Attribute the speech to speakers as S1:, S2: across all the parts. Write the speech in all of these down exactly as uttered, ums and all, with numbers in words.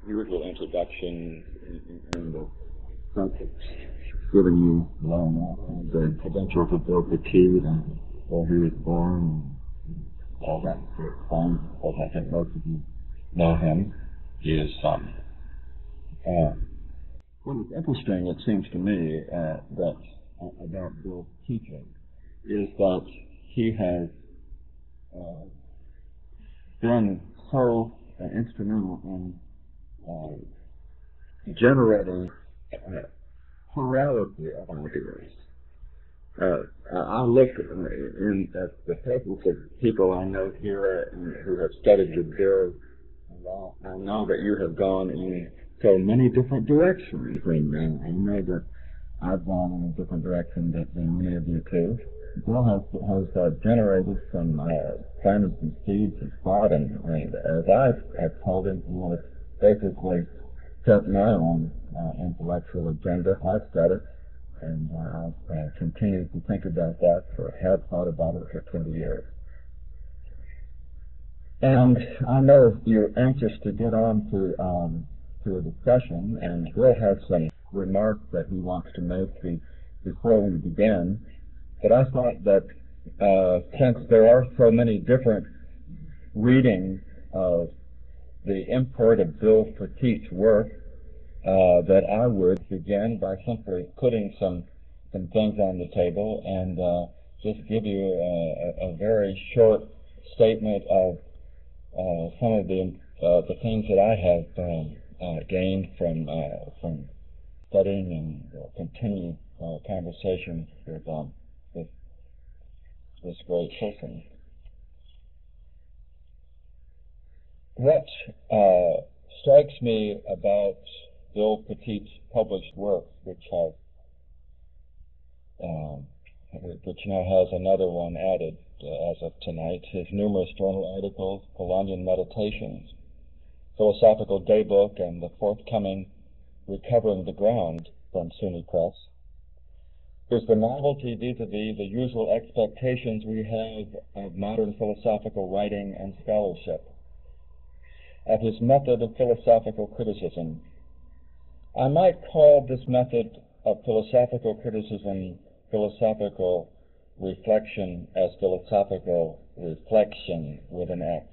S1: usual introduction and the subject giving you long the credentials of Bill Petit and where he was born and all that sort of fun, because I think most of you know him. He is um, uh, what is interesting, it seems to me, uh, that uh, about Bill's teaching is that he has uh, been so uh, instrumental in uh, generating uh, plurality of ideas. Uh, I look in at the papers of people I know here who have studied with Bill. I know that you have gone in so many different directions. And I know that I've gone in a different direction than many of you too. Bill has has uh, generated some uh, planted some seeds of thought, and, and as I have told him, you know, it's basically set my own uh, intellectual agenda. I've said it, and uh, I've uh, continued to think about that, for have thought about it for twenty years. And I know you're anxious to get on to um, to a discussion, and Bill has some remarks that he wants to make be, before we begin. But I thought that uh, since there are so many different readings of the import of Bill Petit's work, uh, that I would begin by simply putting some some things on the table and uh, just give you a, a, a very short statement of uh, some of the uh, the things that I have um, uh, gained from uh, from studying and uh, continued uh, conversations with um, with this great person. What uh, strikes me about Bill Petit's published works, which have um, which now has another one added uh, as of tonight, his numerous journal articles, Polanyian Meditations, Philosophical Daybook, and the forthcoming Recovering the Ground from SUNY Press, is the novelty vis-a-vis the usual expectations we have of modern philosophical writing and scholarship, of his method of philosophical criticism. I might call this method of philosophical criticism philosophical reflection as philosophical reflection with an X.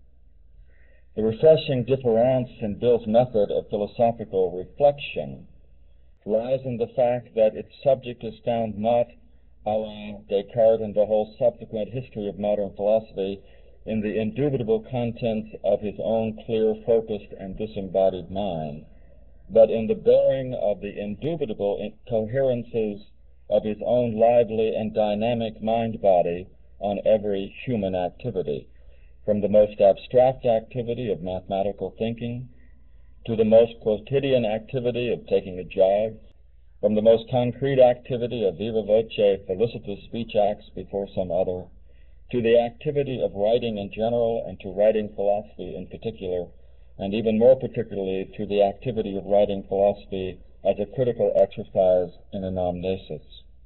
S1: The refreshing difference in Bill's method of philosophical reflection lies in the fact that its subject is found not a la Descartes and the whole subsequent history of modern philosophy in the indubitable contents of his own clear, focused, and disembodied mind, but in the bearing of the indubitable coherences of his own lively and dynamic mind-body on every human activity, from the most abstract activity of mathematical thinking to the most quotidian activity of taking a jog, from the most concrete activity of viva voce felicitous speech acts before some other, to the activity of writing in general and to writing philosophy in particular, and even more particularly to the activity of writing philosophy as a critical exercise in anamnesis.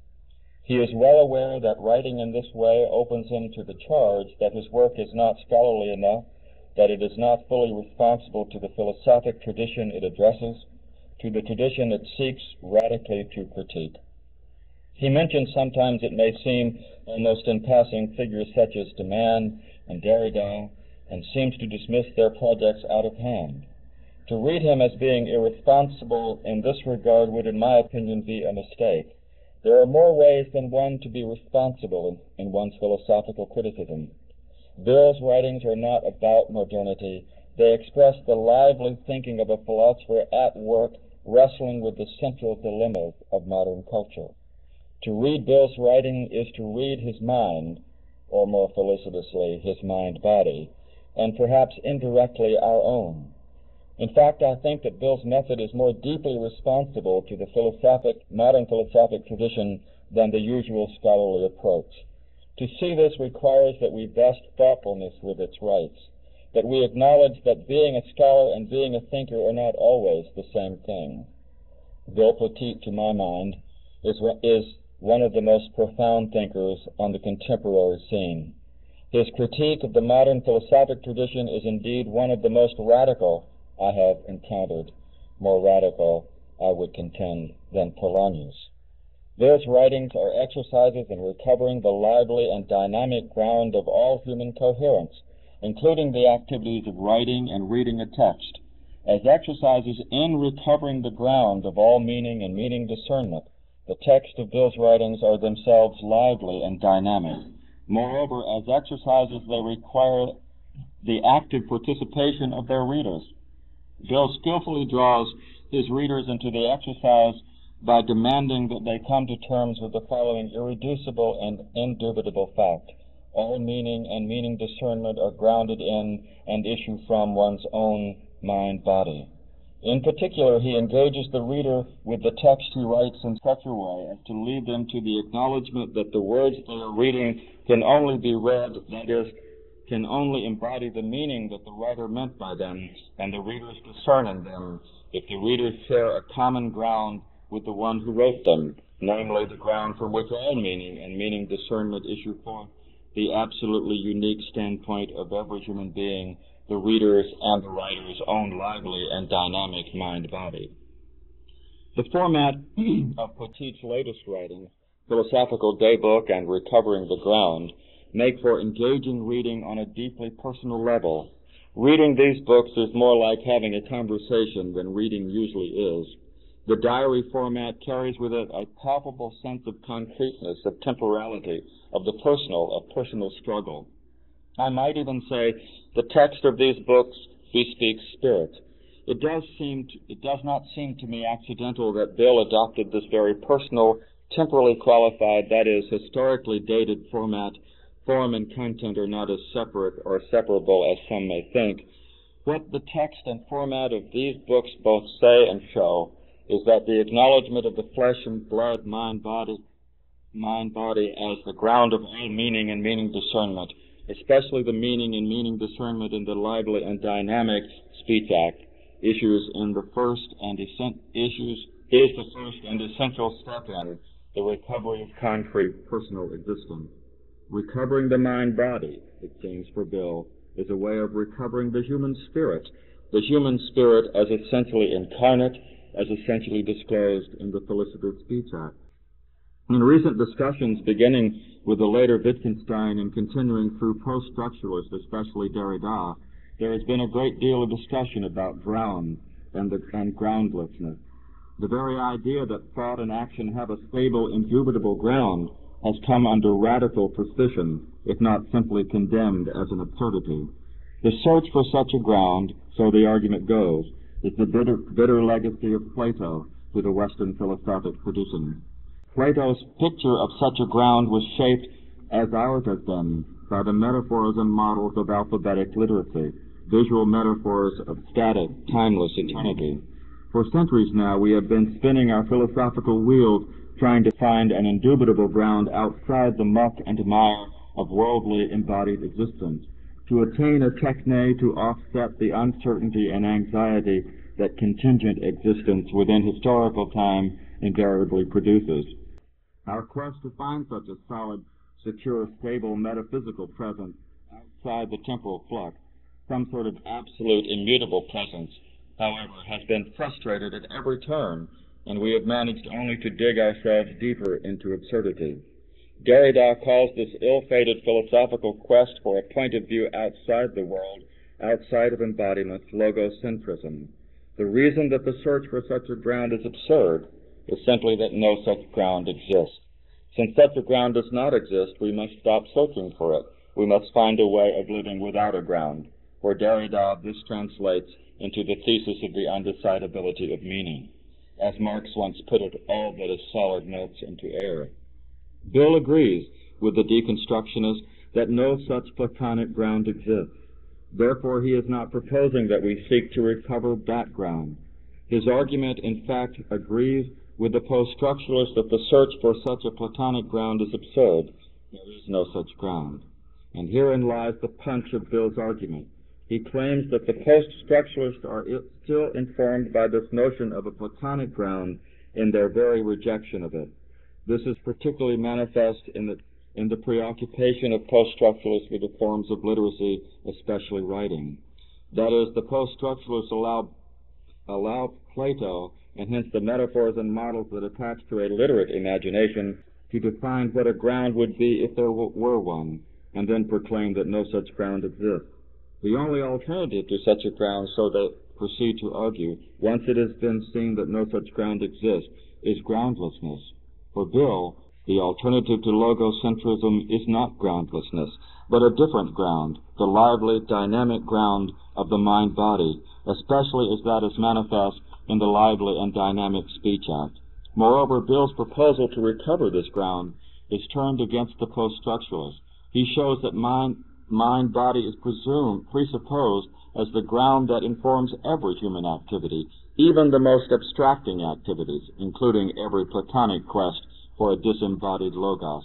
S1: He is well aware that writing in this way opens him to the charge that his work is not scholarly enough, that it is not fully responsible to the philosophic tradition it addresses, to the tradition it seeks radically to critique. He mentions sometimes, it may seem, almost in passing, figures such as de Man and Derrida, and seems to dismiss their projects out of hand. To read him as being irresponsible in this regard would, in my opinion, be a mistake. There are more ways than one to be responsible in, in one's philosophical criticism. Bill's writings are not about modernity. They express the lively thinking of a philosopher at work wrestling with the central dilemmas of modern culture. To read Bill's writing is to read his mind, or more felicitously, his mind-body, and perhaps indirectly our own. In fact, I think that Bill's method is more deeply responsible to the philosophic, modern philosophic tradition than the usual scholarly approach. To see this requires that we vest thoughtfulness with its rights, that we acknowledge that being a scholar and being a thinker are not always the same thing. Bill Petit, to my mind, is, is one of the most profound thinkers on the contemporary scene. His critique of the modern philosophic tradition is indeed one of the most radical I have encountered more radical, I would contend, than Polanyi's. Bill's writings are exercises in recovering the lively and dynamic ground of all human coherence, including the activities of writing and reading a text, as exercises in recovering the ground of all meaning and meaning discernment. The text of Bill's writings are themselves lively and dynamic. Moreover, as exercises, they require the active participation of their readers. Bill skillfully draws his readers into the exercise by demanding that they come to terms with the following irreducible and indubitable fact: all meaning and meaning discernment are grounded in and issue from one's own mind-body. In particular, he engages the reader with the text he writes in such a way as to lead them to the acknowledgement that the words they are reading can only be read, that is, can only embody the meaning that the writer meant by them, and the readers discern in them if the readers share a common ground with the one who wrote them, namely the ground from which all meaning and meaning discernment issue forth, the absolutely unique standpoint of every human being, the reader's and the writer's own lively and dynamic mind-body. The format of Poteet's latest writings, Philosophical Daybook and Recovering the Ground, make for engaging reading on a deeply personal level. Reading these books is more like having a conversation than reading usually is. The diary format carries with it a palpable sense of concreteness, of temporality, of the personal, of personal struggle. I might even say the text of these books bespeaks spirit. It does seem to, it does not seem to me accidental that Bill adopted this very personal, temporally qualified, that is, historically dated format. Form and content are not as separate or separable as some may think. What the text and format of these books both say and show is that the acknowledgement of the flesh and blood, mind, body, mind, body as the ground of all meaning and meaning discernment, especially the meaning and meaning discernment in the lively and dynamic speech act, issues in the first and essen- issues is the first and essential step in the recovery of concrete personal existence. Recovering the mind-body, it seems for Bill, is a way of recovering the human spirit, the human spirit as essentially incarnate, as essentially disclosed in the Felicitous Speech Act. In recent discussions, beginning with the later Wittgenstein and continuing through post-structuralists, especially Derrida, there has been a great deal of discussion about ground and, the, and groundlessness. The very idea that thought and action have a stable, indubitable ground has come under radical suspicion, if not simply condemned as an absurdity. The search for such a ground, so the argument goes, is the bitter, bitter legacy of Plato to the Western philosophic tradition. Plato's picture of such a ground was shaped, as ours has been, by the metaphors and models of alphabetic literacy, visual metaphors of static, timeless eternity. For centuries now, we have been spinning our philosophical wheels trying to find an indubitable ground outside the muck and mire of worldly embodied existence, to attain a techne to offset the uncertainty and anxiety that contingent existence within historical time invariably produces. Our quest to find such a solid, secure, stable metaphysical presence outside the temporal flux, some sort of absolute immutable presence, however, has been frustrated at every turn, and we have managed only to dig ourselves deeper into absurdity. Derrida calls this ill-fated philosophical quest for a point of view outside the world, outside of embodiment, logocentrism. The reason that the search for such a ground is absurd is simply that no such ground exists. Since such a ground does not exist, we must stop searching for it. We must find a way of living without a ground. For Derrida, this translates into the thesis of the undecidability of meaning. As Marx once put it, all that is solid melts into air. Bill agrees with the deconstructionists that no such Platonic ground exists. Therefore, he is not proposing that we seek to recover that ground. His argument, in fact, agrees with the post-structuralist that the search for such a Platonic ground is absurd. There is no such ground. And herein lies the punch of Bill's argument. He claims that the post-structuralists are still informed by this notion of a Platonic ground in their very rejection of it. This is particularly manifest in the, in the preoccupation of post-structuralists with the forms of literacy, especially writing. That is, the post-structuralists allow, allow Plato, and hence the metaphors and models that attach to a literate imagination, to define what a ground would be if there w- were one, and then proclaim that no such ground exists. The only alternative to such a ground, so they proceed to argue, once it has been seen that no such ground exists, is groundlessness. For Bill, the alternative to logocentrism is not groundlessness, but a different ground, the lively, dynamic ground of the mind-body, especially as that is manifest in the lively and dynamic speech act. Moreover, Bill's proposal to recover this ground is turned against the post-structuralist. He shows that mind, mind-body is presumed, presupposed as the ground that informs every human activity, even the most abstracting activities, including every Platonic quest for a disembodied logos.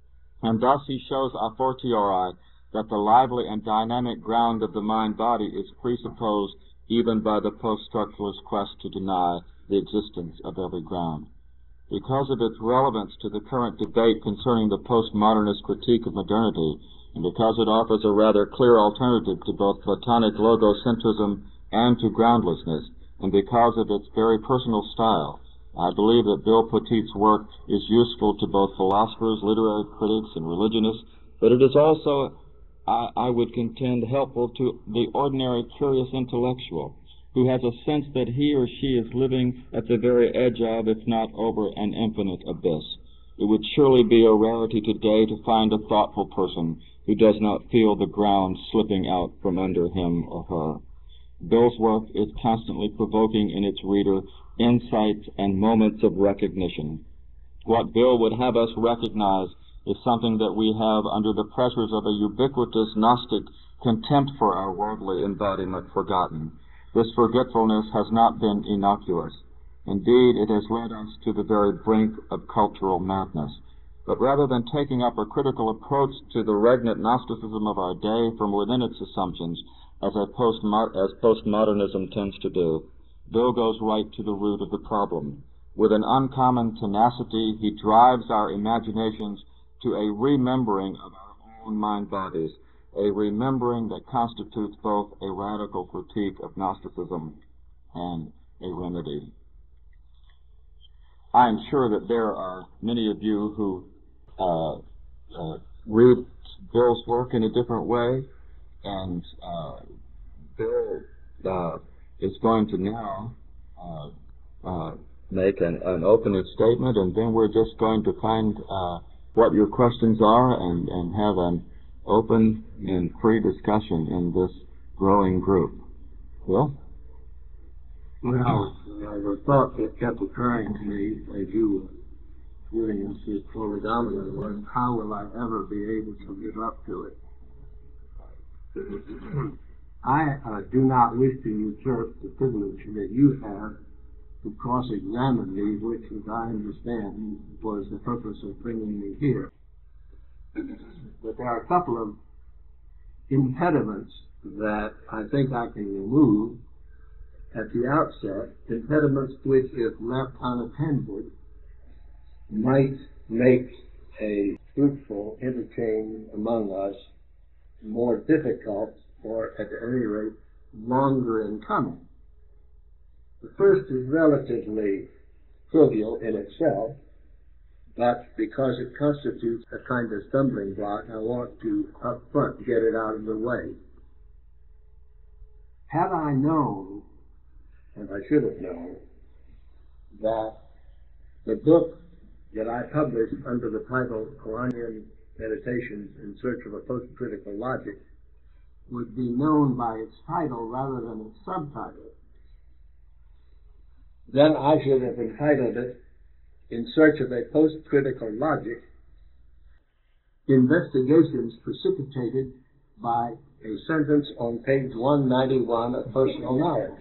S1: And thus he shows a fortiori that the lively and dynamic ground of the mind-body is presupposed even by the post-structuralist quest to deny the existence of every ground. Because of its relevance to the current debate concerning the postmodernist critique of modernity, and because it offers a rather clear alternative to both Platonic logocentrism and to groundlessness, and because of its very personal style, I believe that Bill Petit's work is useful to both philosophers, literary critics, and religionists, but it is also, I, I would contend, helpful to the ordinary curious intellectual, who has a sense that he or she is living at the very edge of, if not over, an infinite abyss. It would surely be a rarity today to find a thoughtful person who does not feel the ground slipping out from under him or her. Bill's work is constantly provoking in its reader insights and moments of recognition. What Bill would have us recognize is something that we have under the pressures of a ubiquitous Gnostic contempt for our worldly embodiment forgotten. This forgetfulness has not been innocuous. Indeed, it has led us to the very brink of cultural madness. But rather than taking up a critical approach to the regnant Gnosticism of our day from within its assumptions, as, a postmo- as postmodernism tends to do, Bill goes right to the root of the problem. With an uncommon tenacity, he drives our imaginations to a remembering of our own mind bodies, a remembering that constitutes both a radical critique of Gnosticism and a remedy. I am sure that there are many of you who uh, uh, read Bill's work in a different way, and uh, Bill uh, is going to now uh, uh, make an, an opening statement, and then we're just going to find uh, what your questions are and, and have an open and free discussion in this growing group. Bill?
S2: Well, uh, the thought that kept occurring to me as you were doing this predominant was, how will I ever be able to live up to it? I uh, do not wish to usurp the privilege that you have to cross-examine me, which, as I understand, was the purpose of bringing me here. But there are a couple of impediments that I think I can remove at the outset, impediments which, if left unattended, might make a fruitful interchange among us more difficult, or at any rate, longer in coming. The first is relatively trivial in itself, but because it constitutes a kind of stumbling block, I want to up front get it out of the way. Had I known, and I should have known, that the book that I published under the title Polanyian Meditations in Search of a Post-Critical Logic would be known by its title rather than its subtitle, then I should have entitled it In Search of a Post-Critical Logic, Investigations Precipitated by a Sentence on page one ninety-one of Personal Knowledge.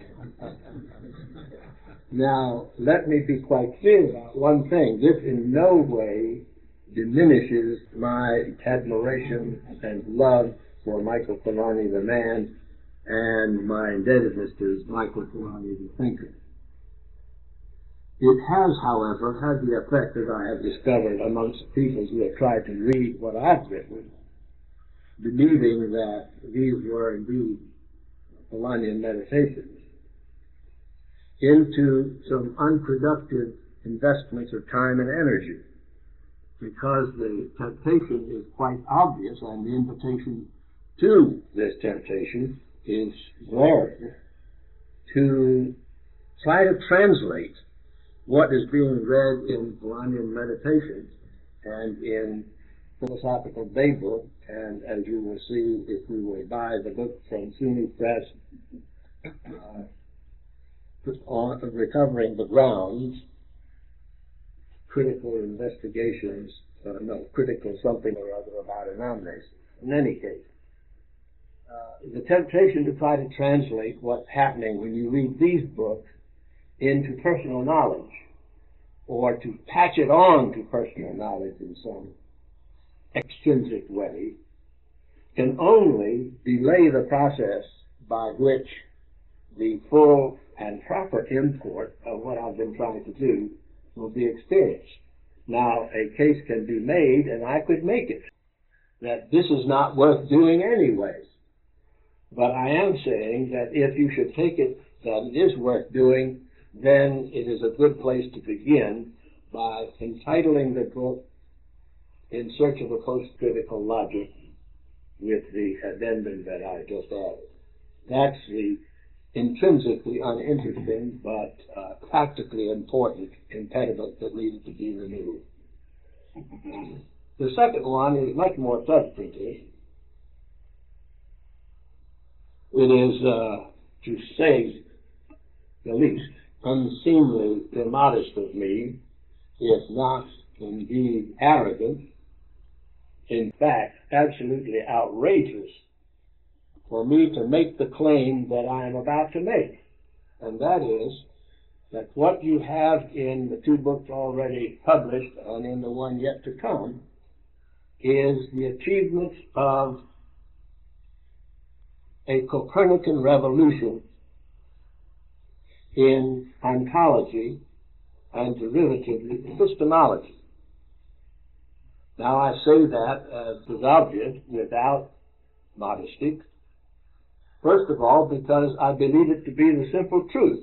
S2: Now, let me be quite clear about one thing. This in no way diminishes my admiration and love for Michael Polanyi the man and my indebtedness to Michael Polanyi the thinker. It has, however, had the effect, as I have discovered amongst people who have tried to read what I've written, believing that these were indeed Polanyian Meditations into some unproductive investments of time and energy, because the temptation is quite obvious, and the invitation to this temptation is glaring, to try to translate what is being read in Polanyian Meditations and in Philosophical Daybook, and as you will see if you will buy the book from SUNY Press, uh, on Recovering the Grounds, Critical Investigations, uh, no, Critical something or other about Anamnes. In any case, uh, the temptation to try to translate what's happening when you read these books into personal knowledge, or to patch it on to personal knowledge in some extrinsic way, can only delay the process by which the full and proper import of what I've been trying to do will be experienced. Now, a case can be made, and I could make it, that this is not worth doing anyway. But I am saying that if you should take it that it is worth doing, then it is a good place to begin by entitling the book In Search of a Post-Critical Logic, with the addendum that I just added. That's the intrinsically uninteresting but uh, practically important impediment that needed to be removed. The second one is much more substantive. It is, uh, to say the least, unseemly, immodest of me, if not indeed arrogant, in fact, absolutely outrageous, for me to make the claim that I am about to make. And that is that what you have in the two books already published and in the one yet to come is the achievement of a Copernican revolution in ontology and derivatively epistemology. Now I say that, as is obvious, without modesty. First of all, because I believe it to be the simple truth.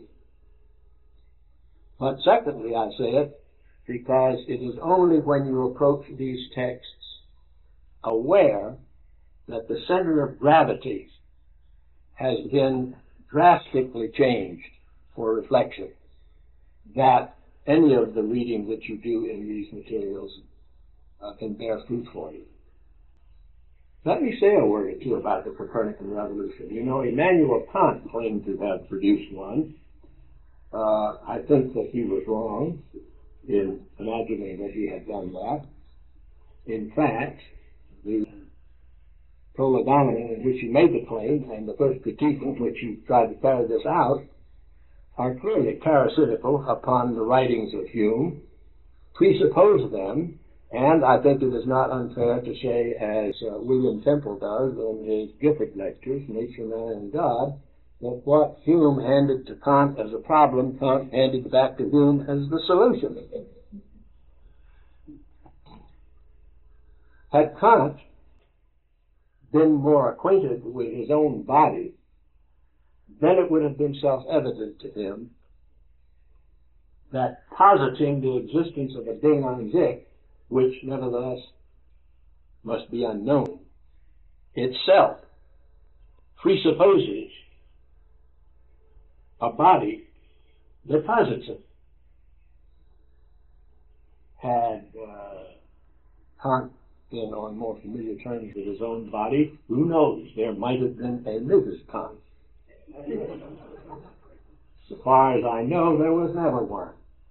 S2: But secondly, I say it because it is only when you approach these texts aware that the center of gravity has been drastically changed for reflection that any of the reading that you do in these materials uh, can bear fruit for you. Let me say a word or two about the Copernican revolution. You know, Immanuel Kant claimed to have produced one. Uh, I think that he was wrong in imagining that he had done that. In fact, the prolegomena in which he made the claim and the first critique in which he tried to carry this out are clearly parasitical upon the writings of Hume, presuppose them, and I think it is not unfair to say, as uh, William Temple does in his Gifford lectures, Nature, Man, and God, that what Hume handed to Kant as a problem, Kant handed back to Hume as the solution. Had Kant been more acquainted with his own body, then it would have been self-evident to him that positing the existence of a ding on dick, which nevertheless must be unknown, itself presupposes a body that posits it. Had uh, Kant been on more familiar terms with his own body, who knows, there might have been a Missus Kant. So far as I know, there was never one.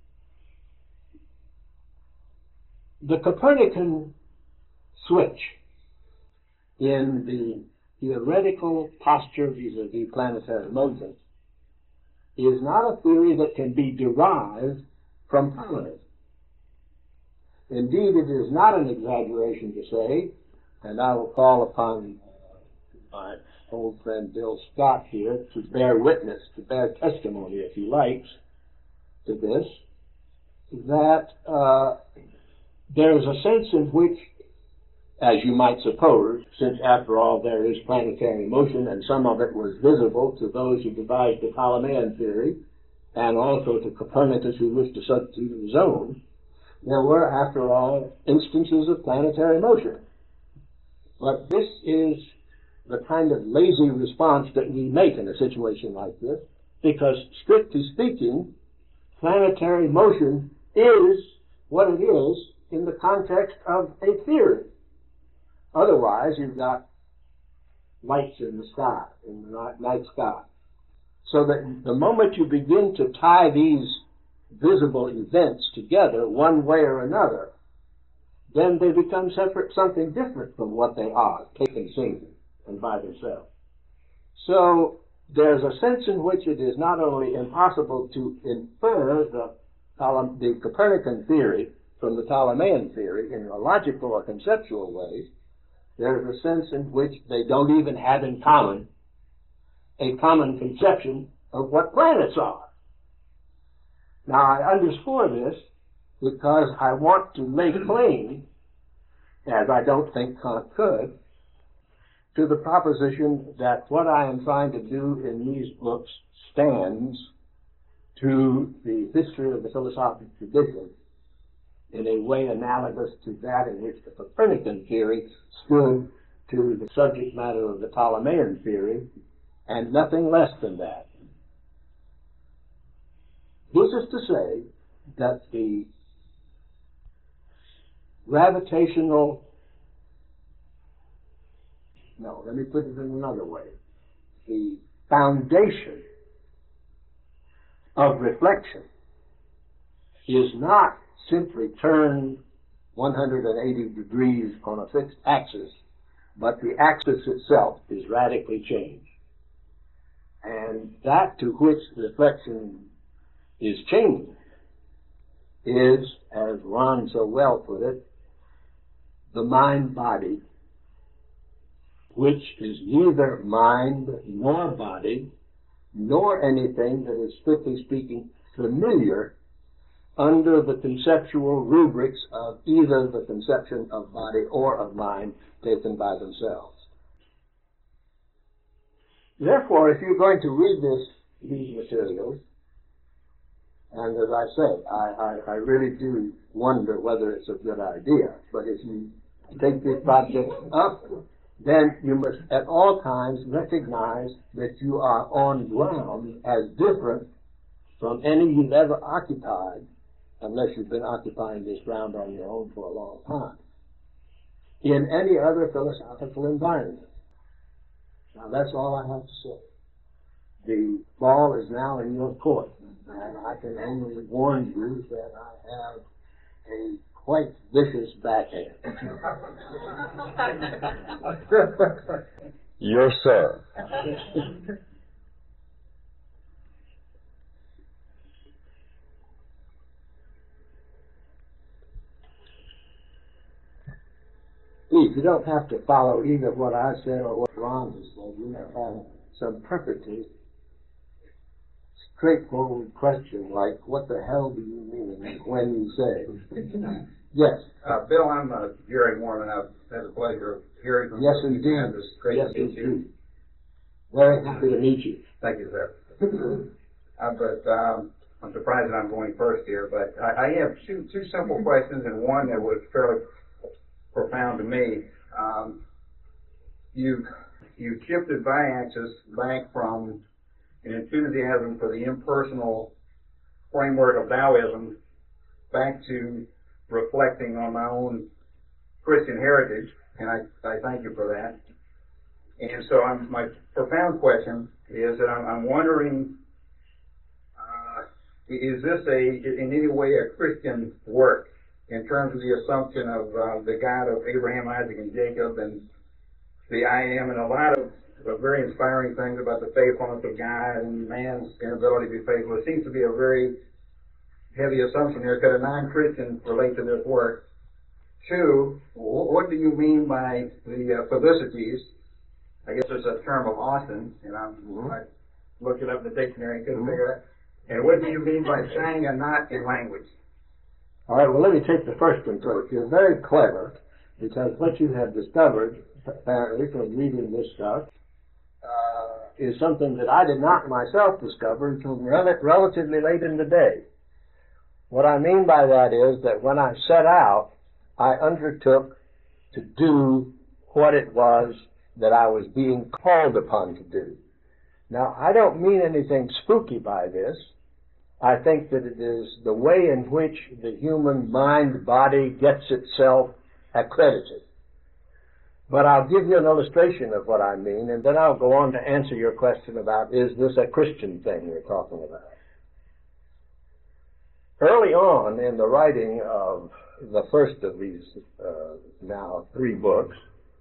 S2: The Copernican switch in the theoretical posture vis-a-vis planetary motion is not a theory that can be derived from Ptolemy. Indeed, it is not an exaggeration to say, and I will call upon my old friend Bill Scott here to bear witness, to bear testimony, if he likes, to this, that uh, there is a sense in which as you might suppose, since after all there is planetary motion and some of it was visible to those who devised the Ptolemaic theory and also to Copernicus who wished to substitute his own, there were after all instances of planetary motion. But this is the kind of lazy response that we make in a situation like this, because strictly speaking, planetary motion is what it is in the context of a theory. Otherwise, you've got lights in the sky, in the night sky. So that the moment you begin to tie these visible events together one way or another, then they become separate, something different from what they are, taken singly and by themselves. So there's a sense in which it is not only impossible to infer the, the Copernican theory from the Ptolemaic theory in a logical or conceptual way, there's a sense in which they don't even have in common a common conception of what planets are. Now, I underscore this because I want to make claim, as I don't think Kant could, to the proposition that what I am trying to do in these books stands to the history of the philosophic tradition in a way analogous to that in which the Copernican theory stood to the subject matter of the Ptolemaic theory, and nothing less than that. This is to say that the gravitational, no, let me put it in another way, the foundation of reflection is not simply turned one hundred eighty degrees on a fixed axis, but the axis itself is radically changed. And that to which reflection is changing is, as Ron so well put it, the mind-body, which is neither mind nor body, nor anything that is, strictly speaking, familiar under the conceptual rubrics of either the conception of body or of mind taken by themselves. Therefore, if you're going to read this, these materials, and as I say, I, I, I really do wonder whether it's a good idea, but if you take this project up, then you must at all times recognize that you are on ground as different from any you've ever occupied, unless you've been occupying this ground on your own for a long time, in any other philosophical environment. Now, that's all I have to say. The ball is now in your court, and I can only warn you that I have a quite vicious backhand.
S1: Yes, sir.
S2: Please, you don't have to follow either what I said or what Ron has said. You may have some perfectly straightforward question like, what the hell do you mean when you say? Yes.
S3: Uh, Bill, I'm uh, Jerry Mormon. I've had the pleasure of hearing from
S2: yes,
S3: you.
S2: Indeed.
S3: It's great
S2: yes,
S3: to meet you.
S2: Indeed. Very happy to meet you.
S3: Thank you, sir. uh, but um, I'm surprised that I'm going first here. But I, I have two, two simple questions and one that was fairly profound to me. Um, you you shifted bi-axis back from an enthusiasm for the impersonal framework of Taoism back to reflecting on my own Christian heritage, and I, I thank you for that. And so I'm, my profound question is that I'm, I'm wondering, uh, is this a in any way a Christian work in terms of the assumption of uh, the God of Abraham, Isaac, and Jacob, and the I am, and a lot of uh, very inspiring things about the faithfulness of God and man's inability to be faithful? It seems to be a very heavy assumption here. Could a non-Christian relate to this work? Two, what do you mean by the uh, felicities? I guess it's a term of Austin, and I'm, I looked it up in the dictionary and couldn't figure it out. And what do you mean by tying a knot in language?
S2: All right, well, let me take the first one first. You're very clever Because what you have discovered, apparently, from reading this stuff, uh, is something that I did not myself discover until rel- relatively late in the day. What I mean by that is that when I set out, I undertook to do what it was that I was being called upon to do. Now, I don't mean anything spooky by this. I think that it is the way in which the human mind-body gets itself accredited. But I'll give you an illustration of what I mean, and then I'll go on to answer your question about, is this a Christian thing we're talking about? Early on in the writing of the first of these uh, now three books,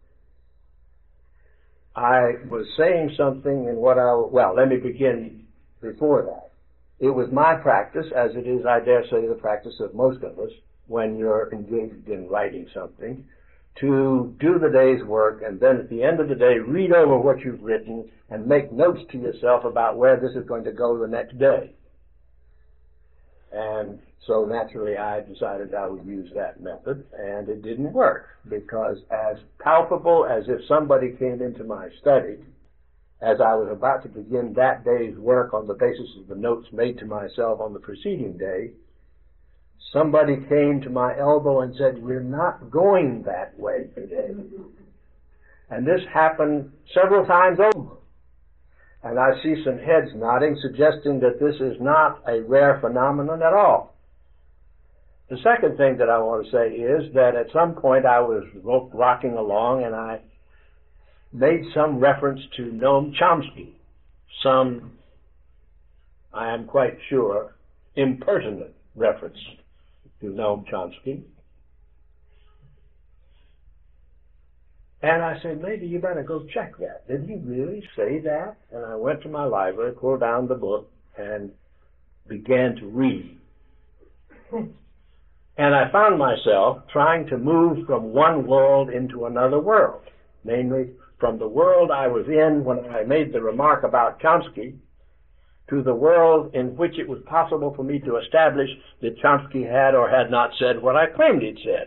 S2: I was saying something in what I, well, let me begin before that. It was my practice, as it is, I dare say, the practice of most of us, when you're engaged in writing something, to do the day's work and then at the end of the day read over what you've written and make notes to yourself about where this is going to go the next day. And so naturally I decided I would use that method, and it didn't work, because as palpable as if somebody came into my study as I was about to begin that day's work on the basis of the notes made to myself on the preceding day, somebody came to my elbow and said, "We're not going that way today." And this happened several times over. And I see some heads nodding, suggesting that this is not a rare phenomenon at all. The second thing that I want to say is that at some point I was rocking along and I made some reference to Noam Chomsky, some, I am quite sure, impertinent reference to Noam Chomsky. And I said, maybe you better go check that. Did he really say that? And I went to my library, pulled down the book, and began to read. And I found myself trying to move from one world into another world, namely from the world I was in when I made the remark about Chomsky to the world in which it was possible for me to establish that Chomsky had or had not said what I claimed he'd said.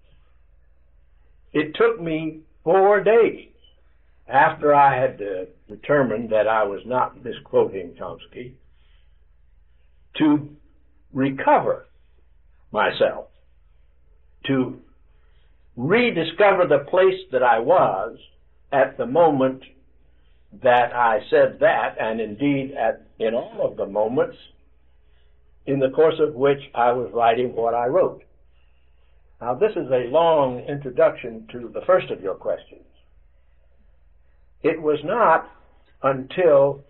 S2: It took me four days after I had uh, determined that I was not misquoting Chomsky to recover myself, to rediscover the place that I was at the moment that I said that, and indeed at in all of the moments in the course of which I was writing what I wrote. Now, this is a long introduction to the first of your questions. It was not until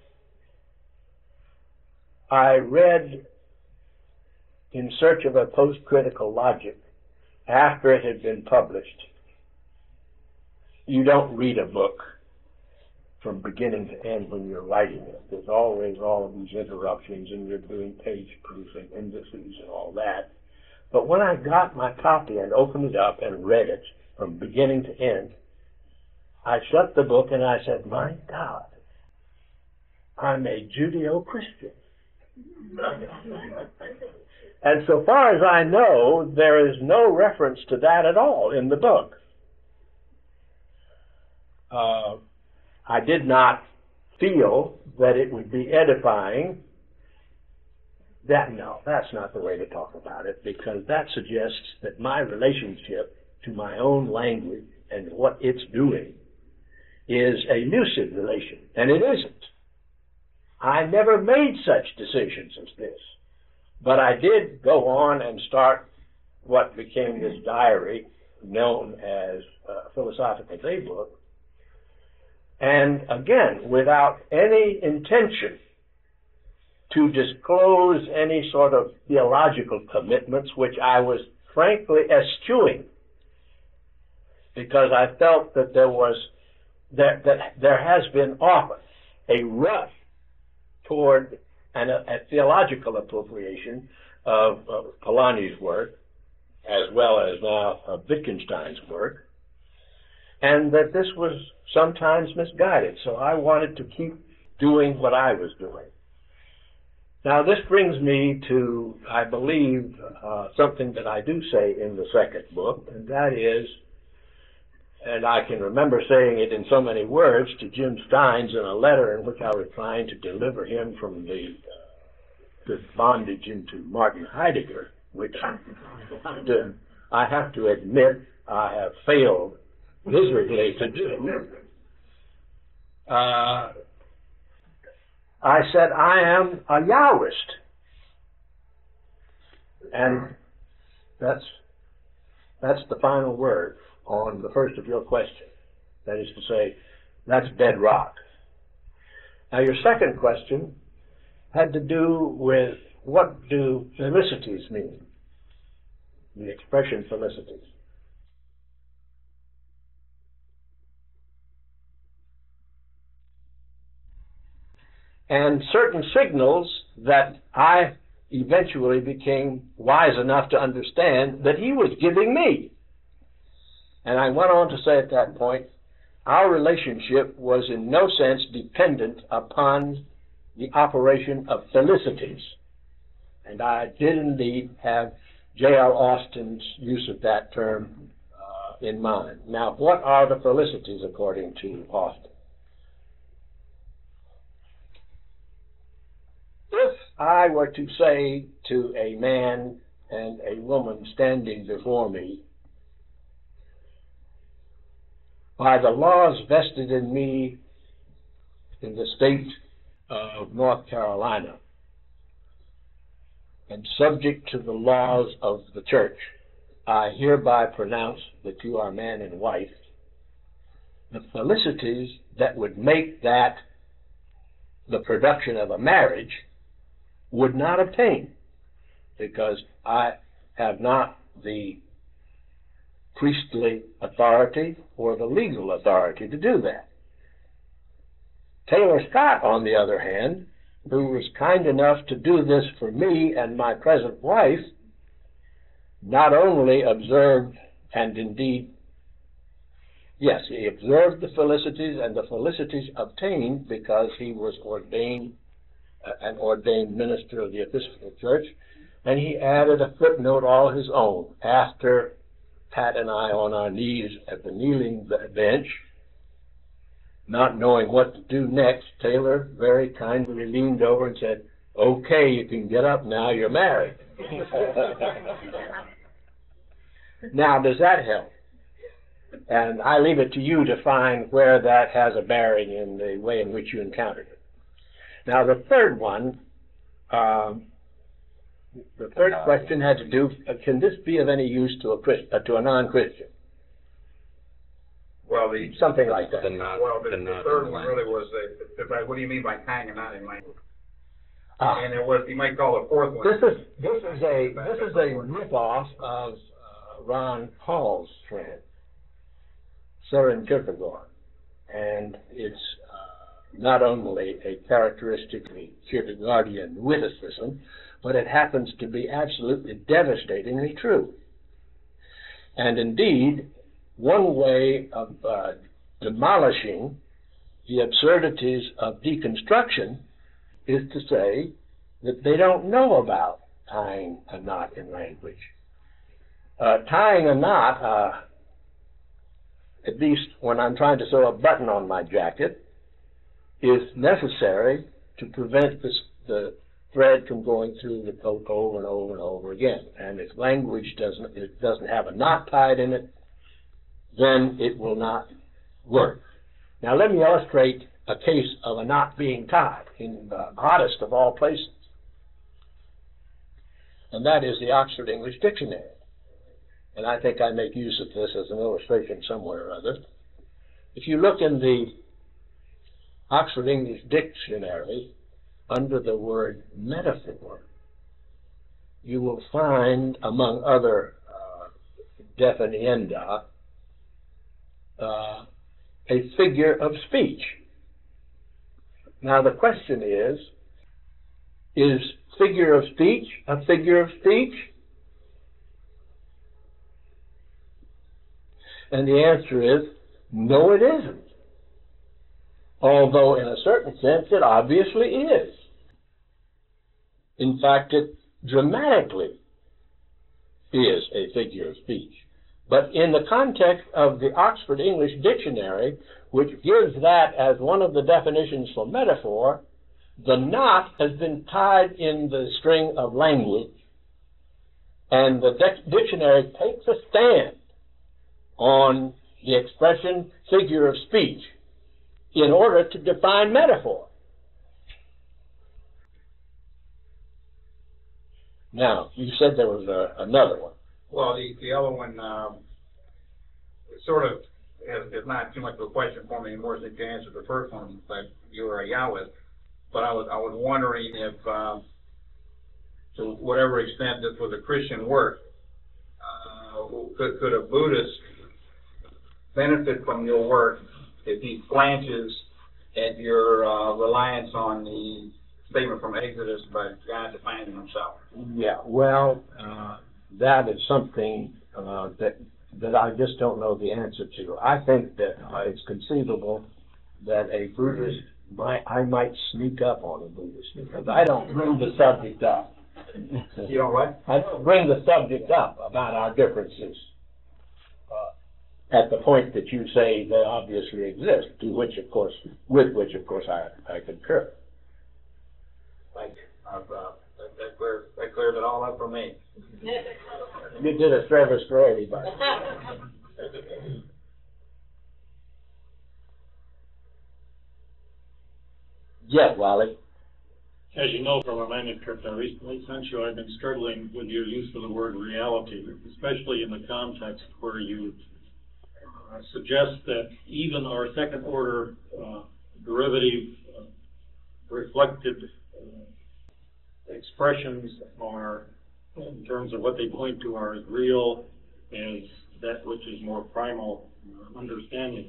S2: I read In Search of a Post-Critical Logic, after it had been published. You don't read a book from beginning to end when you're writing it. There's always all of these interruptions, and you're doing page proofs and indices and all that. But when I got my copy and opened it up and read it from beginning to end, I shut the book and I said, my God, I'm a Judeo-Christian. And so far as I know, there is no reference to that at all in the book. Uh, I did not feel that it would be edifying. That, no, that's not the way to talk about it, because that suggests that my relationship to my own language and what it's doing is a lucid relation, and it isn't. I never made such decisions as this, but I did go on and start what became this diary known as uh, Philosophical Daybook, and again, without any intention to disclose any sort of theological commitments, which I was frankly eschewing, because I felt that there was, that, that there has been often a rush toward an, a, a theological appropriation of, of Polanyi's work, as well as now of Wittgenstein's work, and that this was sometimes misguided. So I wanted to keep doing what I was doing. Now, this brings me to, I believe, uh, something that I do say in the second book, and that is
S4: And I can remember saying it in so many words to Jim Steins in a letter in which I was trying to deliver him from the, uh, the bondage into Martin Heidegger, which to, I have to admit I have failed miserably to do. Uh, I said, I am a Yahwist. And that's, that's the final word on the first of your question. That is to say, that's bedrock. Now, your second question had to do with what do felicities mean? The expression felicities. And certain signals that I eventually became wise enough to understand that he was giving me. And I went on to say at that point, our relationship was in no sense dependent upon the operation of felicities. And I did indeed have J L Austin's use of that term uh, in mind. Now, what are the felicities according to Austin? If I were to say to a man and a woman standing before me, by the laws vested in me in the state of North Carolina and subject to the laws of the church, I hereby pronounce that you are man and wife, the felicities that would make that the production of a marriage would not obtain, because I have not the priestly authority or the legal authority to do that. Taylor Scott, on the other hand, who was kind enough to do this for me and my present wife, not only observed, and indeed, yes, he observed the felicities, and the felicities obtained because he was ordained, uh, an ordained minister of the Episcopal Church, and he added a footnote all his own after Pat and I on our knees at the kneeling bench, not knowing what to do next. Taylor very kindly leaned over and said, "Okay, you can get up now, you're married." Now, does that help? And I leave it to you to find where that has a bearing in the way in which you encountered it. Now, the third one, um, the third question had to do, uh, can this be of any use to a Christ, uh, to a non-Christian?
S3: Well, the
S4: Something like that.
S5: The not,
S3: well, the,
S5: the
S3: the
S5: not
S3: third
S5: in
S3: one
S5: language.
S3: really was the, the, the what do you mean by tying a knot in language?
S4: Ah.
S3: And there was, you might call the fourth one.
S4: This is this is a this is a ripoff of uh, Ron Paul's friend, Søren Kierkegaard, and it's uh, not only a characteristically Kierkegaardian witticism, but it happens to be absolutely devastatingly true. And indeed, one way of uh, demolishing the absurdities of deconstruction is to say that they don't know about tying a knot in language. Uh, tying a knot, uh, at least when I'm trying to sew a button on my jacket, is necessary to prevent this, the thread from going through the coat over and over and over again. And if language doesn't, it doesn't have a knot tied in it, then it will not work. Now let me illustrate a case of a knot being tied in the oddest of all places. And that is the Oxford English Dictionary. And I think I make use of this as an illustration somewhere or other. If you look in the Oxford English Dictionary, under the word metaphor, you will find, among other uh, definienda, uh, a figure of speech. Now the question is, is figure of speech a figure of speech? And the answer is, no it isn't. Although in a certain sense it obviously is. In fact, it dramatically is a figure of speech. But in the context of the Oxford English Dictionary, which gives that as one of the definitions for metaphor, the knot has been tied in the string of language, and the dictionary takes a stand on the expression figure of speech in order to define metaphor. Now, you said there was a, another one.
S3: Well, the, the other one, um, sort of is, is not too much of a question for me anymore since you answered the first one that you were a yeah with. But I was, I was wondering if, um, to whatever extent this was a Christian work, uh, could, could a Buddhist benefit from your work if he flanches at your uh, reliance on the statement from Exodus about God defining himself?
S4: Yeah, well, uh, that is something uh, that that I just don't know the answer to. I think that uh, it's conceivable that a Buddhist might, I might sneak up on a Buddhist because I don't bring the subject up.
S3: You know what?
S4: I don't bring the subject up about our differences uh, at the point that you say they obviously exist, to which, of course, with which, of course, I, I concur.
S3: Thank you. I've, uh, that, that, cleared, that cleared it all up for me.
S4: You did a service for everybody. Yeah, Wally.
S5: As you know from a manuscript I recently sent you, I've been struggling with your use of the word reality, especially in the context where you uh, suggest that even our second order uh, derivative uh, reflected uh, expressions are, in terms of what they point to, are as real as that which is more primal uh, understanding.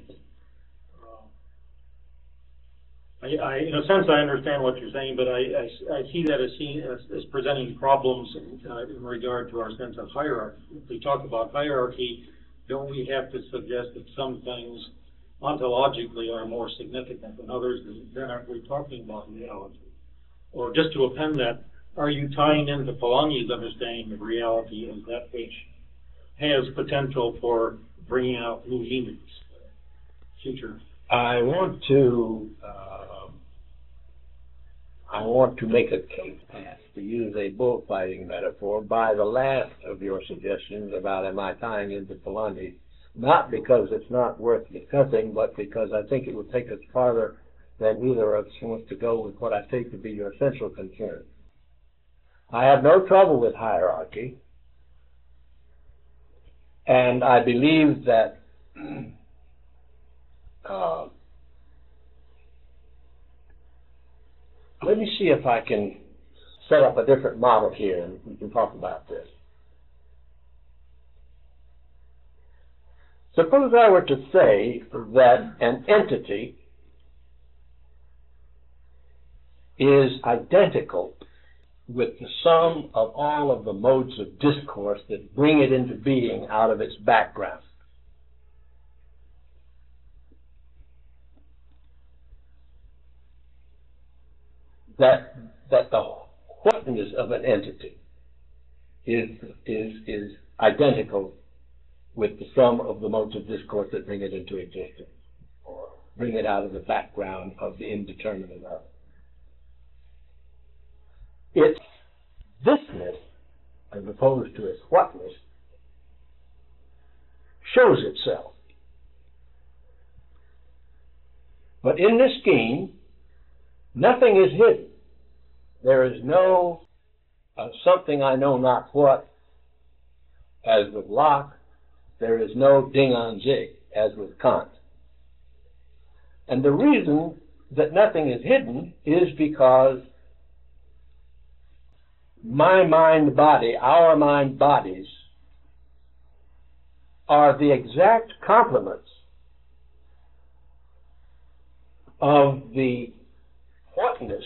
S5: I, I, in a sense, I understand what you're saying, but I, I, I see that as, seen, as, as presenting problems uh, in regard to our sense of hierarchy. If we talk about hierarchy, don't we have to suggest that some things ontologically are more significant than others? Then aren't we talking about reality? Or just to append that, are you tying into Polanyi's understanding of reality as that which has potential for bringing out new meanings, future?
S4: I want to uh, I want to make a case pass, to use a bullfighting metaphor, by the last of your suggestions about am I tying into Polanyi, not because it's not worth discussing, but because I think it would take us farther than either of us wants to go with what I take to be your central concern. I have no trouble with hierarchy, and I believe that Uh, let me see if I can set up a different model here and we can talk about this. Suppose I were to say that an entity is identical with the sum of all of the modes of discourse that bring it into being out of its background. That that the whatness of an entity is is is identical with the sum of the modes of discourse that bring it into existence, or bring it out of the background of the indeterminate of. Its thisness, as opposed to its whatness, shows itself. But in this scheme, nothing is hidden. There is no uh, something I know not what, as with Locke. There is no ding on zig, as with Kant. And the reason that nothing is hidden is because my mind body, our mind bodies, are the exact complements of the whatness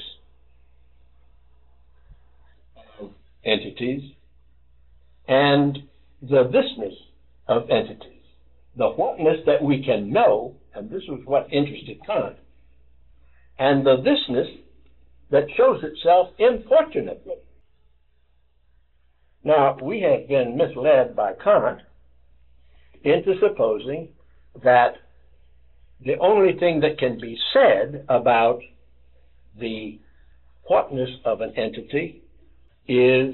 S4: of entities and the thisness of entities. The whatness that we can know, and this was what interested Kant, and the thisness that shows itself importunately. Now, we have been misled by Kant into supposing that the only thing that can be said about the whatness of an entity is,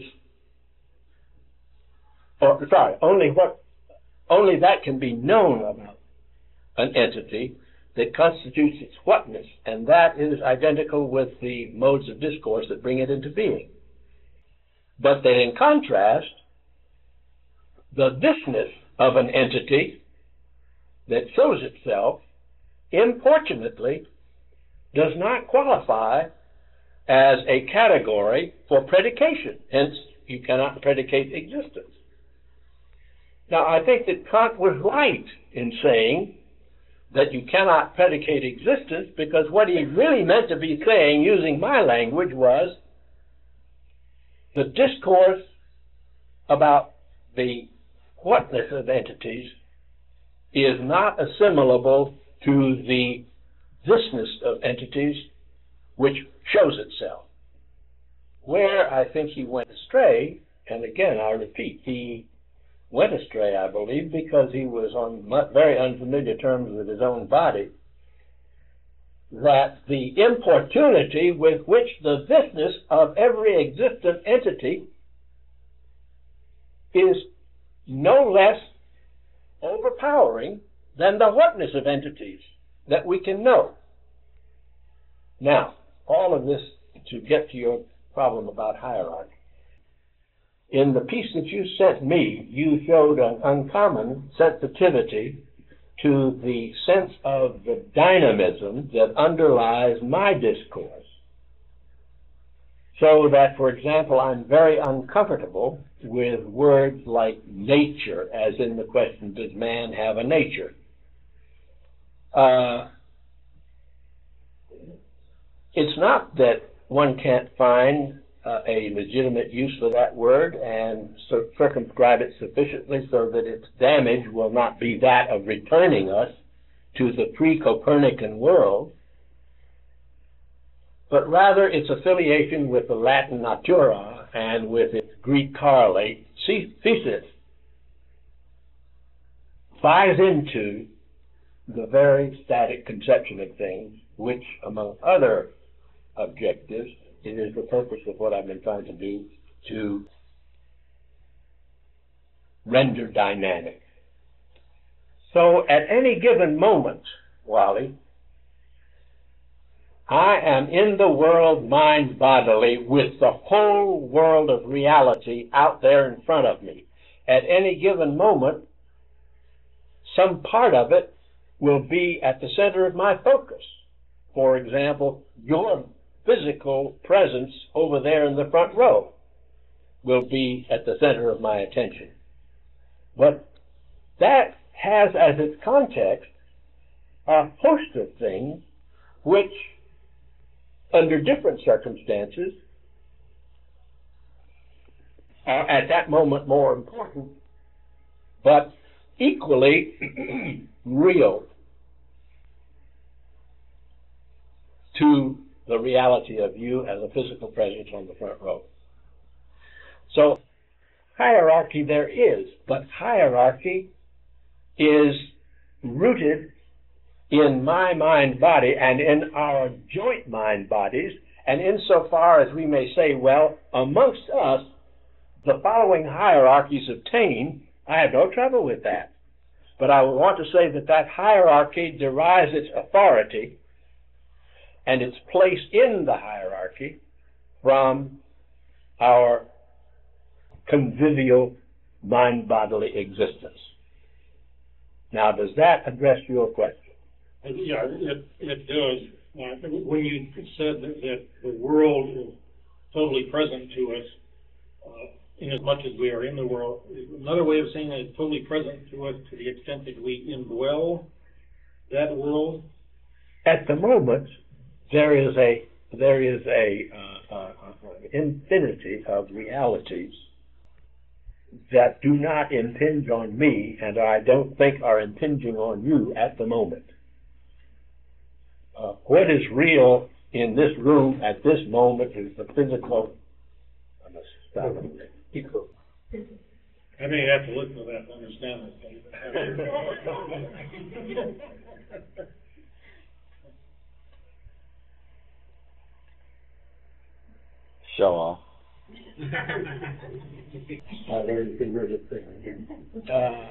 S4: or sorry, only what, only that can be known about an entity that constitutes its whatness, and that is identical with the modes of discourse that bring it into being. But that in contrast, the thisness of an entity that shows itself, importunately, does not qualify as a category for predication. Hence, you cannot predicate existence. Now, I think that Kant was right in saying that you cannot predicate existence, because what he really meant to be saying, using my language, was the discourse about the whatness of entities is not assimilable to the thisness of entities which shows itself. Where I think he went astray, and again I repeat, he went astray, I believe, because he was on very unfamiliar terms with his own body, that the importunity with which the thisness of every existent entity is no less overpowering than the whatness of entities that we can know. Now, all of this to get to your problem about hierarchy. In the piece that you sent me, you showed an uncommon sensitivity to the sense of the dynamism that underlies my discourse. So that, for example, I'm very uncomfortable with words like nature, as in the question, does man have a nature? Uh, it's not that one can't find uh, a legitimate use for that word and so circumscribe it sufficiently so that its damage will not be that of returning us to the pre-Copernican world, but rather its affiliation with the Latin natura and with its Greek correlate, thesis, buys into the very static conception of things, which, among other objectives, it is the purpose of what I've been trying to do, to render dynamic. So at any given moment, Wally, I am in the world mind bodily with the whole world of reality out there in front of me. At any given moment, some part of it will be at the center of my focus. For example, your physical presence over there in the front row will be at the center of my attention. But that has as its context a host of things which, under different circumstances, are at that moment more important, but equally real to the reality of you as a physical presence on the front row. So hierarchy there is, but hierarchy is rooted in my mind body and in our joint mind bodies, and insofar as we may say, well, amongst us, the following hierarchies obtain, I have no trouble with that. But I would want to say that that hierarchy derives its authority and its place in the hierarchy from our convivial mind-bodily existence. Now, does that address your question?
S5: Yeah, it, it does. Uh, when you said that, that the world is totally present to us, uh, in as much as we are in the world, another way of saying that it's totally present to us to the extent that we indwell that world?
S4: At the moment, there is a there is a uh, uh, infinity of realities that do not impinge on me, and I don't think are impinging on you at the moment. Uh, what is real in this room at this moment is the physical. I must stop.
S5: I may have to listen to that to understand it.
S1: Show off.
S4: I learned to convert it again. Uh,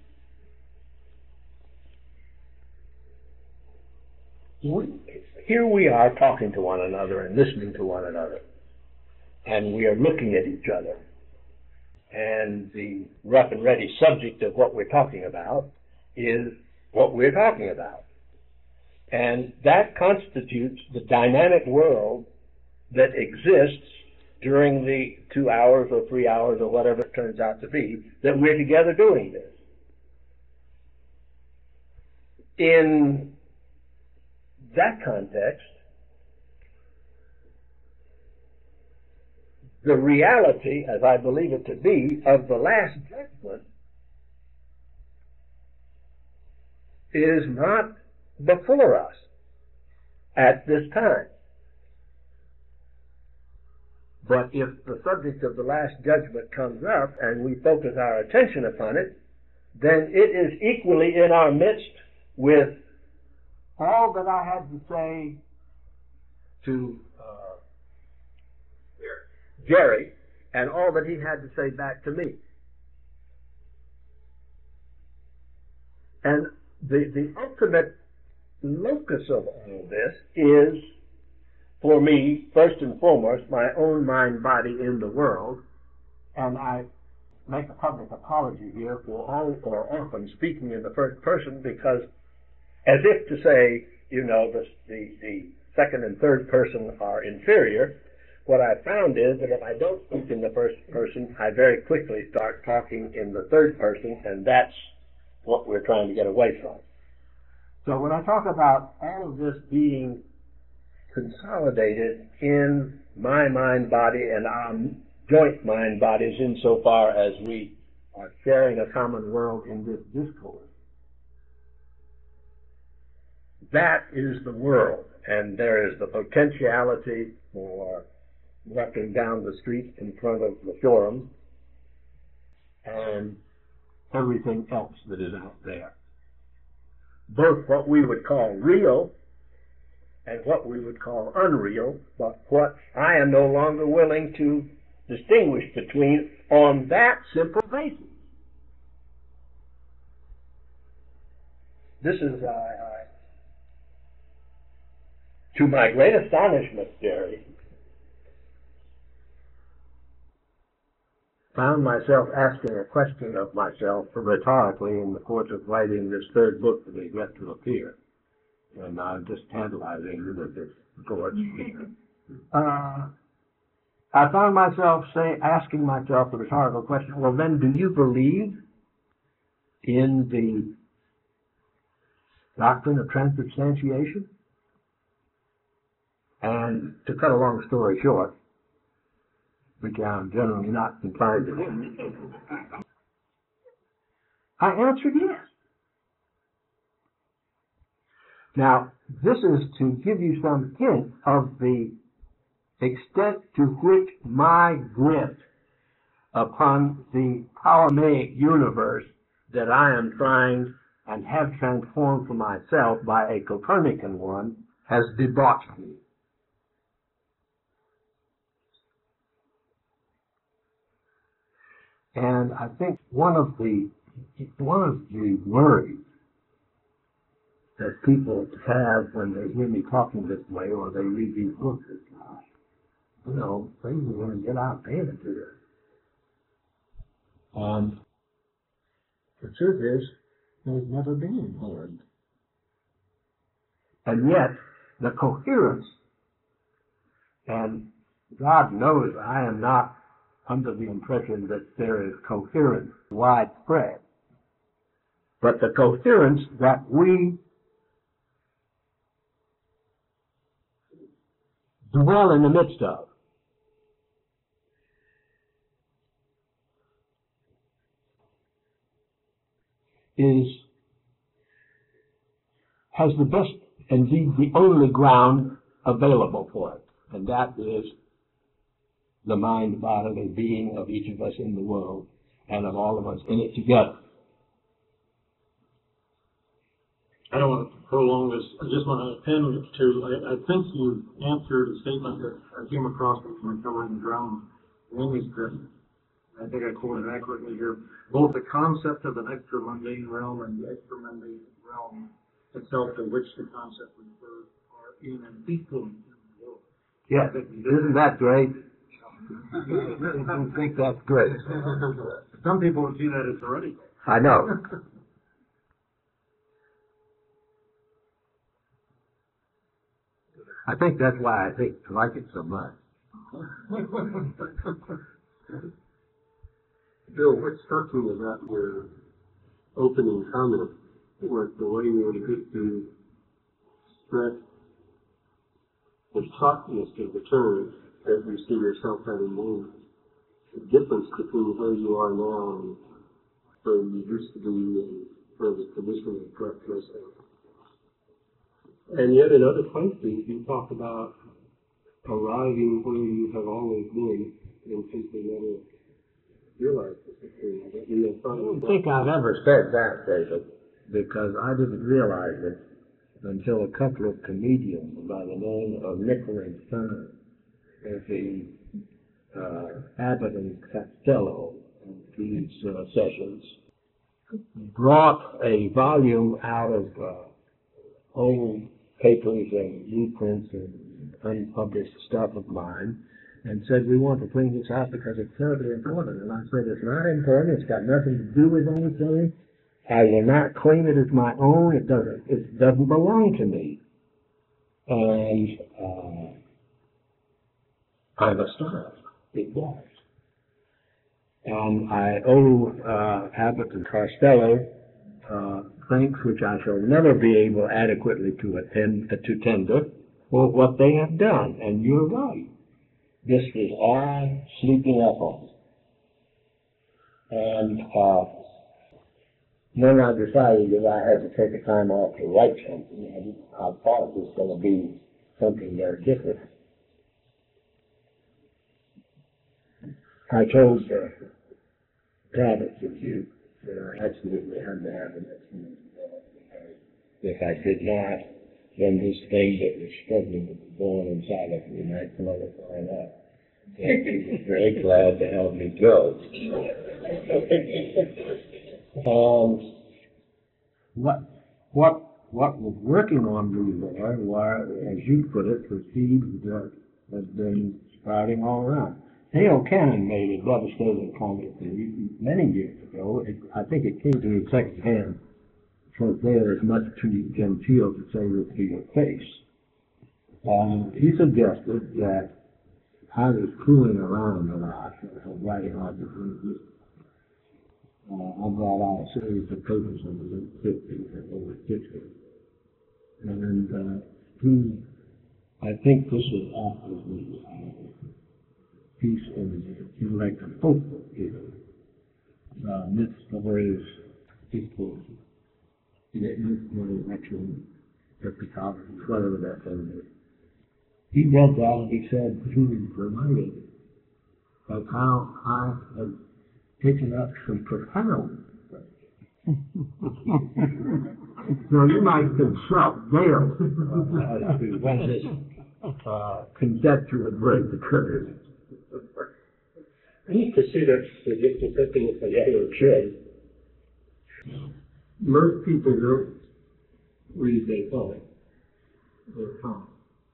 S4: we, here we are talking to one another and listening to one another, and we are looking at each other. And the rough and ready subject of what we're talking about is what we're talking about. And that constitutes the dynamic world that exists during the two hours or three hours or whatever it turns out to be that we're together doing this. In that context, the reality, as I believe it to be, of the last judgment is not before us at this time. But if the subject of the last judgment comes up and we focus our attention upon it, then it is equally in our midst with all that I had to say to uh, Jerry and all that he had to say back to me. And the, the ultimate locus of all this is, for me, first and foremost, my own mind, body in the world. And I make a public apology here for all or often speaking in the first person, because as if to say, you know, the, the, the second and third person are inferior, what I found is that if I don't speak in the first person, I very quickly start talking in the third person, and that's what we're trying to get away from. So when I talk about all of this being consolidated in my mind body and our joint mind bodies insofar as we are sharing a common world in this discourse, that is the world, and there is the potentiality for walking down the street in front of the Forum and everything else that is out there. Both what we would call real and what we would call unreal, but what I am no longer willing to distinguish between on that simple basis. This is, uh, I, to my great astonishment, Jerry, found myself asking a question of myself rhetorically in the course of writing this third book that is yet to appear. And I'm just tantalizing with this course. Uh, I found myself say, asking myself the rhetorical question, well then, do you believe in the doctrine of transubstantiation? And to cut a long story short, which I'm generally not inclined to do, I answered yes. Now, this is to give you some hint of the extent to which my grip upon the Ptolemaic universe that I am trying and have transformed for myself by a Copernican one has debauched me. And I think one of the one of the worries that people have when they hear me talking this way or they read these books is, gosh, you know, things are going to get out there to this. And the truth is, there's never been hard. And yet, the coherence, and God knows I am not under the impression that there is coherence widespread, but the coherence that we dwell in the midst of is has the best, indeed the only ground available for it, and that is the mind bodily being of each of us in the world, and of all of us in it together.
S5: I don't want to prolong this. I just want to append to, I, I think you answered a statement that I came across from covering the ground manuscript. I think I quoted accurately here. Both the concept of an extra-mundane realm and the extra-mundane realm itself to which the concept refers are in an equal in the world.
S2: Yes, isn't that great? I think that's great.
S5: Some people would see that as heretical.
S2: I know. I think that's why I think I like it so much.
S6: Bill, what struck me about your opening comment was the way you were to stress the softness of the term that you see yourself having moved. The difference between where you are now and where you used to be and where the tradition of correct yourself. And yet in other places you talk about arriving where you have always been and simply never realized it.
S2: I don't think I've ever said that, David, because I didn't realize it until a couple of comedians by the name of Nicholas Turner, as the uh, Abbott and Costello in these uh, sessions, brought a volume out of uh, old papers and blueprints and unpublished stuff of mine, and said, we want to bring this out because it's terribly important. And I said, it's not important, it's got nothing to do with anything. I will not claim it as my own, it doesn't, it doesn't belong to me. And uh, I'm astonished. It does. And I owe uh, Abbott and Costello uh, thanks which I shall never be able adequately to attend uh, to tender for what they have done. And you're right. This was all sleeping up on. And uh, then I decided that I had to take a time off to write something. And I thought it was going to be something very different. I told the Travis that you that I absolutely had to have an explanation. If I did not, then this thing that was struggling to be born inside of me might blow it right up. And he was very glad to help me go. um, what what what was working on me there were, as you put it, the seeds that had been sprouting all around. Hale Cannon made a devastating comment to me many years ago. It, I think it came to me second hand, so they are as much too genteel to say this to your face. Um, he suggested that I was fooling around a lot, writing all the things. Uh, I brought out a series of papers in the late fifties and over fifties. And uh, he, I think this was after the uh, piece in the Intellect and Hope here. Uh, myths, stories, people, myths, stories, actually, epistemology, whatever that thing is. He read that and he said, he was reminded of how I had taken up some profound so you might consult Dale uh, as to when this uh, conjecture break occurred.
S6: I need to see that the difficulty with the other kid. Most people don't read their poem. Their poem.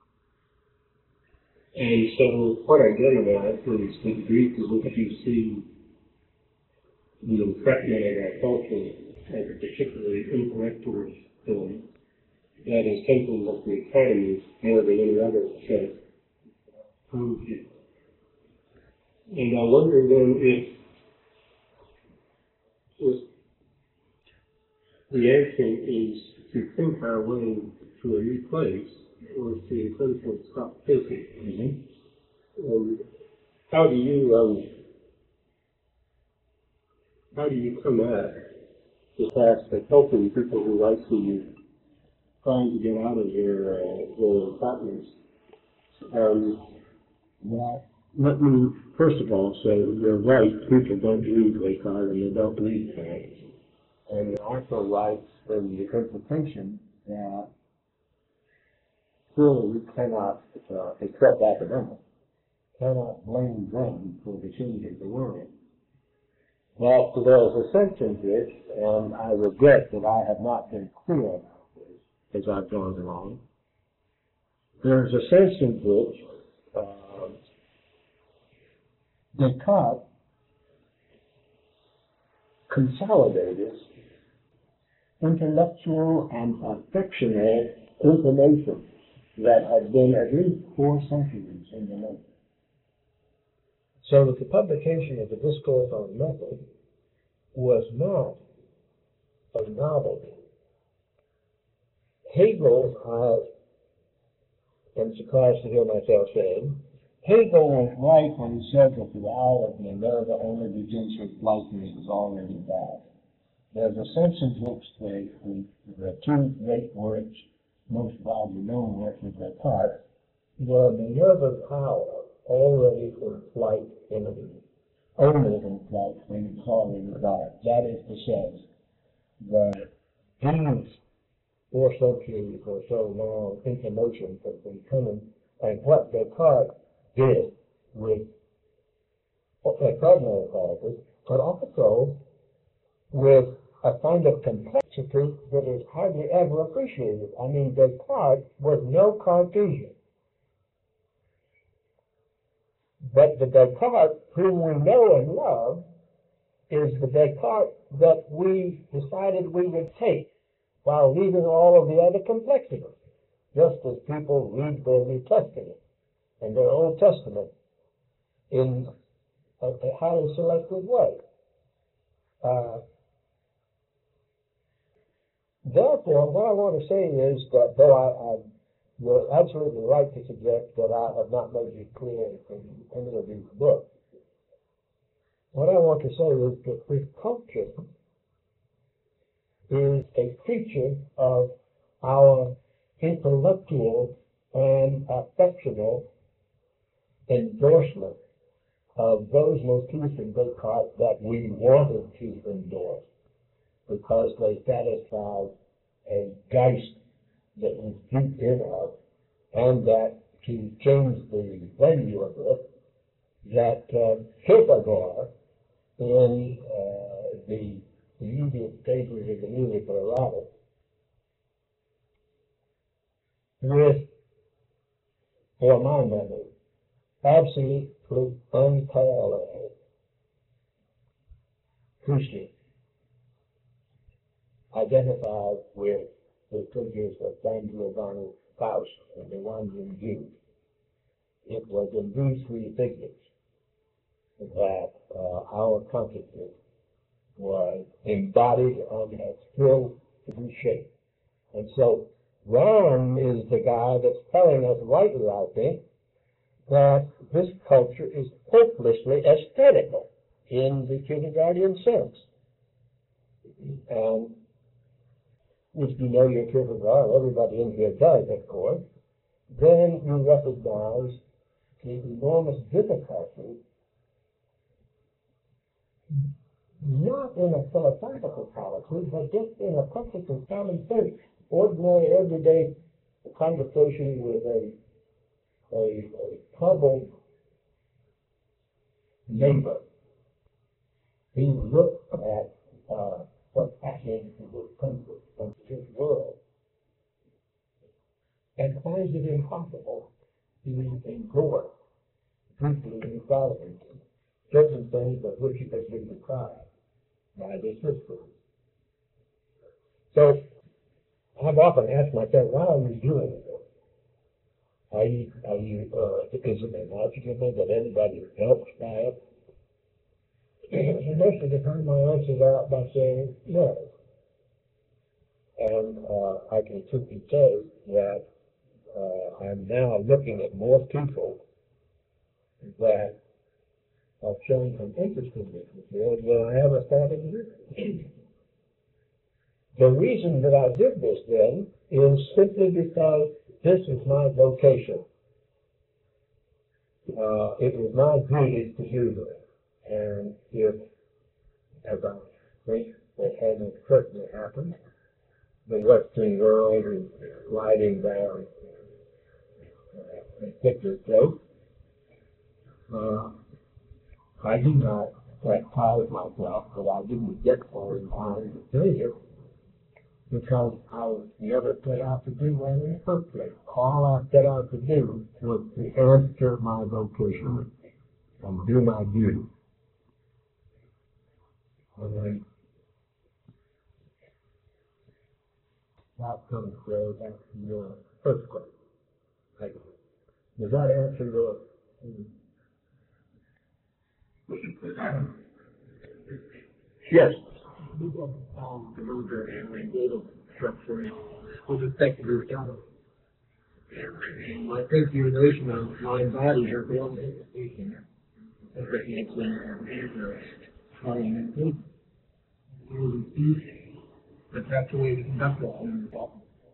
S6: And so what I'm getting at is the degree to which you see the entrapment of our culture as a particularly intellectual thing that is something that the economy more than any other sense proves it. And I wonder then if, if the answer is to think our way to a new place, or to essentially stop thinking. Mm-hmm. Um, how do you um, how do you come at the task of helping people who write to you, trying to get out of their uh, their entrapments? Um,
S2: Well,
S4: let me, first of all, say you're right, people don't read Descartes and they don't read Kant. And you're also right in the implication that surely we cannot uh, accept academics, cannot blame them for the change of the world. But there's a sense in which, and I regret that I have not been clear about this as I've gone along, there's a sense in which uh, Descartes consolidated intellectual and affectional information that had been at least four centuries in the making. So that the publication of the Discourse on Method was not a novelty. Hegel, I am surprised to hear myself saying, Hegel was right when he said that the hour of Minerva only begins with lightning and is already bad. There's a sense in which the, the, the two great works, most widely known works of Descartes, were Minerva's hour already in flight in the only in flight when it's already dark. That is to say, that these four centuries or so long information has been coming, and what Descartes did with extraordinary qualities, but also with a kind of complexity that is hardly ever appreciated. I mean, Descartes was no Cartesian. But the Descartes whom we know and love is the Descartes that we decided we would take while leaving all of the other complexity, just as people read their New Testament and their Old Testament in a, a highly selective way. Uh, therefore, what I want to say is that though I, I you're absolutely right to suggest that I have not made it clear in any of these books. What I want to say is that this culture is a feature of our intellectual and affectional endorsement of those motifs in Descartes that we wanted to endorse because they satisfied a geist that was deep in us, and that to change the venue of it, that uh, Kierkegaard, in uh, the immediate stages of the musical erotic, with, for my memory, absolutely unparalleled Christian, identified with the figures of San Giovanni Faust and the Wandering Jew. It was in these three figures that uh, our consciousness was embodied and had still to be shaped. And so Ron is the guy that's telling us rightly, I think, that this culture is hopelessly aesthetical in the Kierkegaardian sense. And if you know your Kierkegaard, everybody in here does, of course, then you recognize the enormous difficulty, not in a philosophical quality, but just in a practical common sense, ordinary, everyday conversation with a, a, a troubled neighbor. He looks at uh, what's happening in this country and this world and finds it impossible to endure deeply in solitude certain things of which he has been deprived by this history. So I've often asked myself, why are you doing this? Are you, are you, uh, is it imaginable that anybody helps by it? And most of the time my answers are out by saying no. And uh, I can simply say that uh, I'm now looking at more people that have shown some interest in this field than I ever thought it would. The reason that I did this then is simply because this is my vocation. uh, it was my duty to do this. And if, as I think that hasn't certainly happened, the Western world is sliding down a thicker slope, uh, I do not chastise myself that I didn't get there in time to tell you, because I was never set out to do that in the first place. All I set out to do was to answer my vocation and do my duty. And then that comes way back to your first question. Thank you. Does that answer your? Yes. Um, the movement and data structure was effectively done. I think your notion of mind body or building education is that makes them orientation. But that's the way we conduct it in the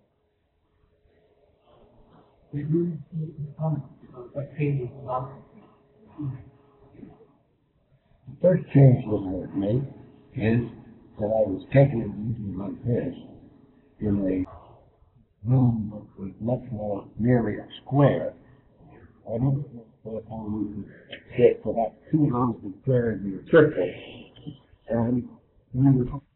S2: The first change that I made is that I was taking a meeting like this in a room that was much more nearly a square. I didn't know how we could sit perhaps two rows of chairs in a circle, and we were